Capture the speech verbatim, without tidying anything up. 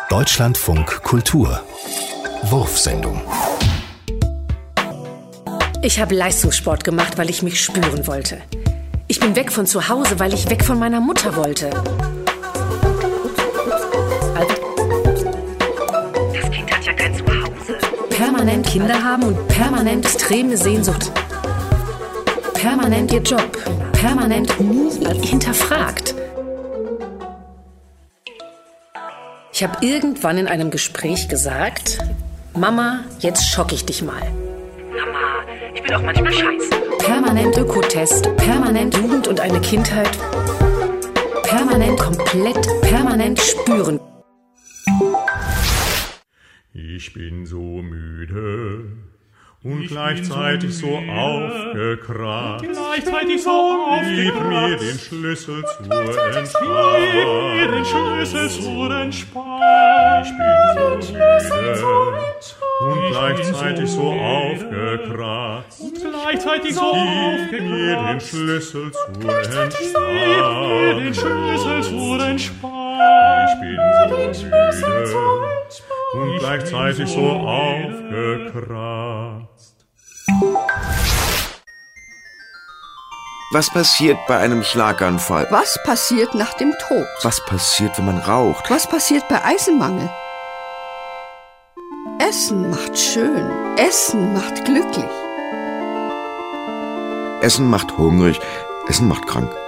Deutschlandfunk Kultur Wurfsendung. Ich habe Leistungssport gemacht, weil ich mich spüren wollte. Ich bin weg von zu Hause, weil ich weg von meiner Mutter wollte. Das Kind hat ja kein Zuhause. Permanent Kinder haben und permanent extreme Sehnsucht. Permanent ihr Job. Permanent nie hinterfragt. Ich habe irgendwann in einem Gespräch gesagt, Mama, jetzt schock ich dich mal. Mama, ich bin auch manchmal scheiße. Permanent Ökotest, permanent Jugend und eine Kindheit. Permanent komplett, permanent spüren. Ich bin so müde und ich gleichzeitig so, so aufgekratzt. Gleichzeitig so aufgekratzt. Gib mir den Schlüssel zur Entspannung. Gib mir den Schlüssel zur Entspannung. Ich bin so müde und gleichzeitig so aufgekratzt. Und gleichzeitig so aufgekratzt. Gib mir den Schlüssel zur Entspannung. Gib mir den Schlüssel zur Entspannung. Ich bin so müde und gleichzeitig so aufgekratzt. Was passiert bei einem Schlaganfall? Was passiert nach dem Tod? Was passiert, wenn man raucht? Was passiert bei Eisenmangel? Essen macht schön. Essen macht glücklich. Essen macht hungrig. Essen macht krank.